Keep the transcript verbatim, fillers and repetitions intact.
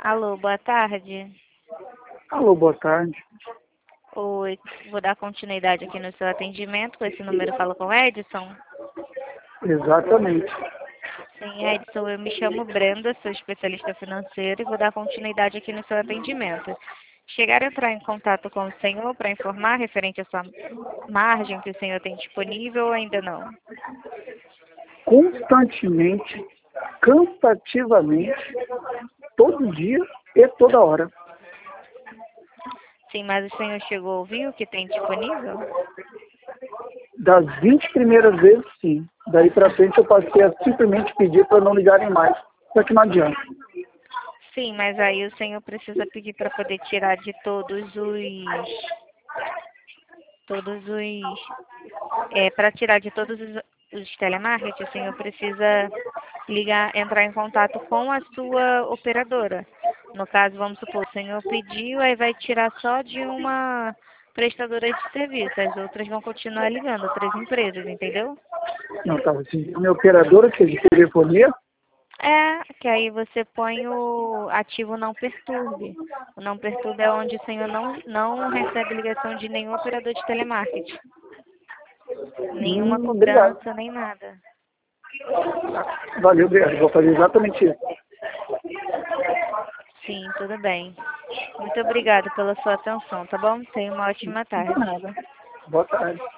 Alô, boa tarde. Alô, boa tarde. Oi, vou dar continuidade aqui no seu atendimento. Com esse número fala com o Edson? Exatamente. Sim, Edson, eu me chamo Brenda, sou especialista financeira e vou dar continuidade aqui no seu atendimento. Chegaram a entrar em contato com o senhor para informar referente à sua margem que o senhor tem disponível ou ainda não? Constantemente, cansativamente, todo dia e toda hora. Sim, mas o senhor chegou a ouvir o que tem disponível? Das vinte primeiras vezes, sim. Daí para frente eu passei a simplesmente pedir para não ligarem mais. Só que não adianta. Sim, mas aí o senhor precisa pedir para poder tirar de todos os... Todos os... É, para tirar de todos os, os telemarketing, o senhor precisa ligar, entrar em contato com a sua operadora. No caso, vamos supor, o senhor pediu, aí vai tirar só de uma prestadora de serviço. As outras vão continuar ligando, outras empresas, entendeu? Não, tá. Assim, a minha operadora, que é de telefonia, É, que aí você põe o ativo não perturbe. O não perturbe é onde o senhor não, não recebe ligação de nenhum operador de telemarketing. Nenhuma hum, obrigado. cobrança, nem nada. Valeu, obrigado. Vou fazer exatamente isso. Sim, tudo bem. Muito obrigada pela sua atenção, tá bom? Tenha uma ótima tarde. Nada. Boa tarde.